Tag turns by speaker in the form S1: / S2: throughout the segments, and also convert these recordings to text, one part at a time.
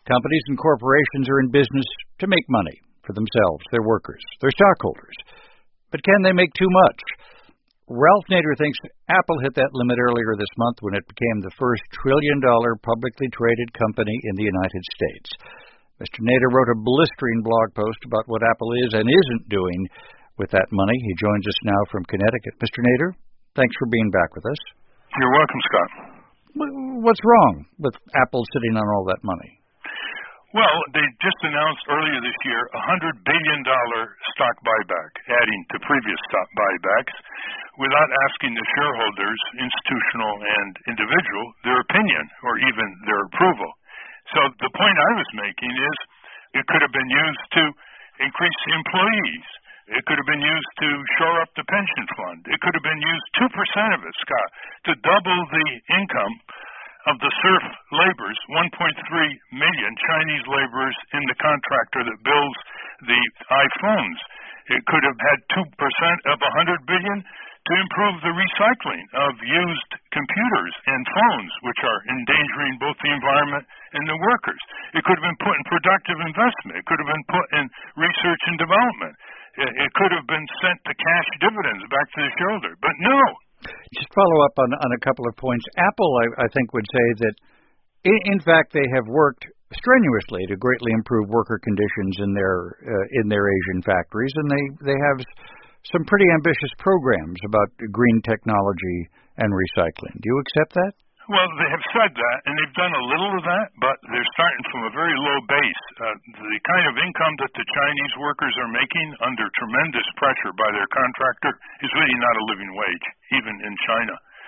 S1: Companies and corporations are in business to make money for themselves, their workers, their stockholders. But can they make too much? Ralph Nader thinks Apple hit that limit earlier this month when it became the first trillion-dollar publicly traded company in the United States. Mr. Nader wrote a blistering blog post about what Apple is and isn't doing with that money. He joins us now from Connecticut. Mr. Nader, thanks for being back with us.
S2: You're welcome, Scott.
S1: What's wrong with Apple sitting on all that money?
S2: Well, they just announced earlier this year a $100 billion stock buyback, adding to previous stock buybacks, without asking the shareholders, institutional and individual, their opinion or even their approval. So the point I was making is it could have been used to increase employees. It could have been used to shore up the pension fund. It could have been used 2% of it, Scott, to double the income of the serf laborers, 1.3 million Chinese laborers in the contractor that builds the iPhones. It could have had 2% of $100 billion to improve the recycling of used computers and phones, which are endangering both the environment and the workers. It could have been put in productive investment. It could have been put in research and development. It could have been sent to cash dividends back to the shareholder. But no.
S1: Just follow up on a couple of points. Apple, I think, would say that, in fact, they have worked strenuously to greatly improve worker conditions in their Asian factories, and they have some pretty ambitious programs about green technology and recycling. Do you accept that?
S2: Well, they have said that, and they've done a little of that, but they're starting from a very low base. The kind of income that the Chinese workers are making under tremendous pressure by their contractor is really not a living wage, even in China.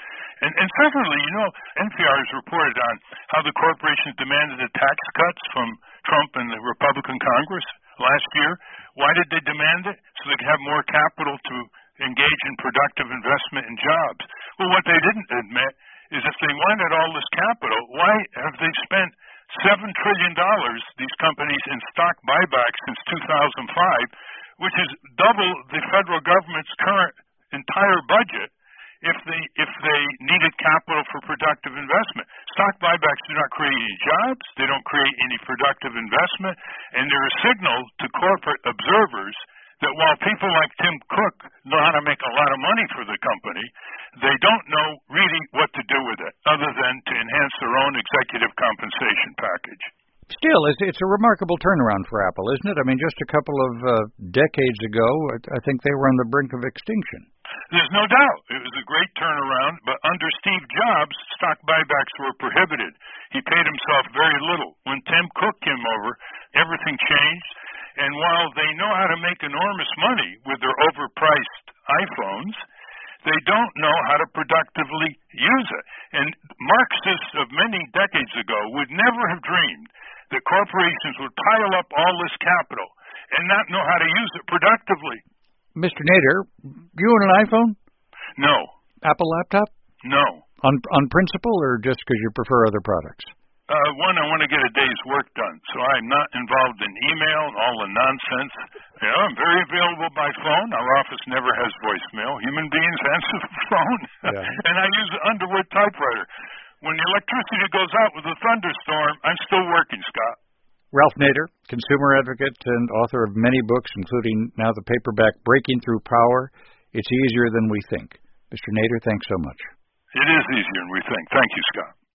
S2: And secondly, NPR has reported on how the corporations demanded the tax cuts from Trump and the Republican Congress last year. Why did they demand it? So they could have more capital to engage in productive investment in jobs. Well, what they didn't admit is if they wanted all this capital, why have they spent $7 trillion, these companies, in stock buybacks since 2005, which is double the federal government's current entire budget if they needed capital for productive investment? Stock buybacks do not create any jobs, they don't create any productive investment, and they're a signal to corporate observers that while people like Tim Cook know how to make a lot of money for the company, they don't know really what to do with it other than to enhance their own executive compensation package.
S1: Still, it's a remarkable turnaround for Apple, isn't it? I mean, just a couple of decades ago, I think they were on the brink of extinction.
S2: There's no doubt. It was a great turnaround, but under Steve Jobs, stock buybacks were prohibited. He paid himself very little. When Tim Cook came over, everything changed. And while they know how to make enormous money with their overpriced iPhones, they don't know how to productively use it. And Marxists of many decades ago would never have dreamed that corporations would pile up all this capital and not know how to use it productively.
S1: Mr. Nader, you own an iPhone?
S2: No.
S1: Apple laptop?
S2: No.
S1: On principle, or just because you prefer other products?
S2: One, I want to get a day's work done, so I'm not involved in email and all the nonsense. I'm very available by phone. Our office never has voicemail. Human beings answer the phone. Yeah. And I use an Underwood typewriter. When the electricity goes out with a thunderstorm, I'm still working, Scott.
S1: Ralph Nader, consumer advocate and author of many books, including now the paperback Breaking Through Power. It's easier than we think. Mr. Nader, thanks so much.
S2: It is easier than we think. Thank you, Scott.